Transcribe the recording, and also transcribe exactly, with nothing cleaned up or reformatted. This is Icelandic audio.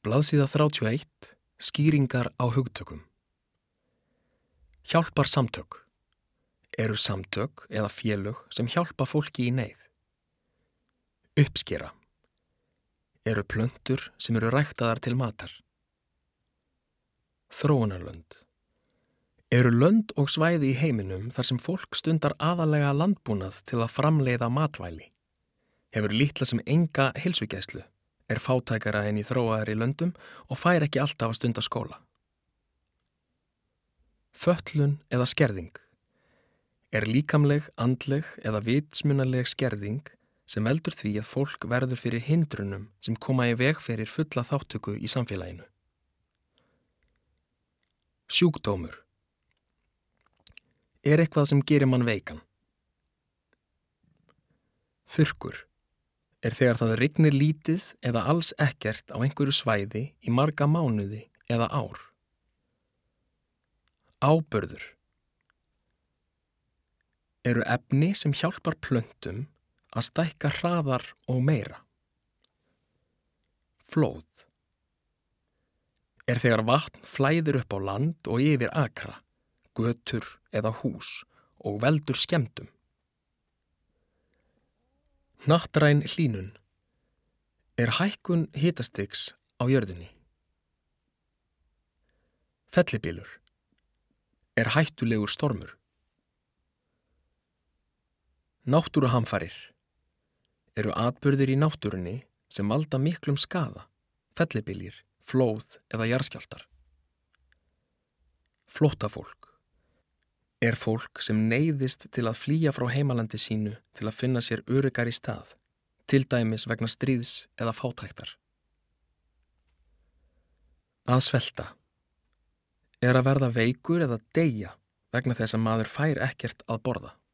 Blaðsíða þrjátíu og eitt. Skýringar á hugtökum. Hjálpar samtök. Eru samtök eða félög sem hjálpa fólki í neyð. Uppskera. Eru plöntur sem eru ræktaðar til matar. Þróunarlönd. Eru lönd og svæði í heiminum þar sem fólk stundar aðalega landbúnað til að framleiða matvæli. Hefur litla sem enga heilsugæslu, er fátækara en í þróaðari löndum og fær ekki alltaf að stunda skóla. Fötlun eða skerðing. Er líkamleg, andleg eða vitsmunaleg skerðing sem veldur því að fólk verður fyrir hindrunum sem koma í veg fyrir fulla þáttöku í samfélaginu. Sjúkdómur. Er eitthvað sem gerir mann veikan. Þurrkur. Er þegar það rignir lítið eða alls ekkert á einhverju svæði í marga mánuði eða ár. Áburður. Eru efni sem hjálpar plöntum að stækka hraðar og meira. Flóð. Er þegar vatn flæðir upp á land og yfir akra, götur eða hús og veldur skemmdum. Hnattræn hlýnun. Er hækkun hitastigs á jörðinni. Fellibylur. Er hættulegur stormur. Náttúruhamfarir. Eru atburðir í náttúrunni sem valda miklum skaða, fellibyljir, flóð eða jarðskjálftar. Flóttafólk. Er fólk sem neyðist til að flýja frá heimalandi sínu til að finna sér öruggari stað, til dæmis vegna stríðs eða fátæktar. Að svelta. Er að verða veikur eða deyja vegna þess að maður fær ekkert að borða.